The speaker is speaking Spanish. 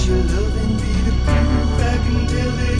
your loving be the proof I can tell it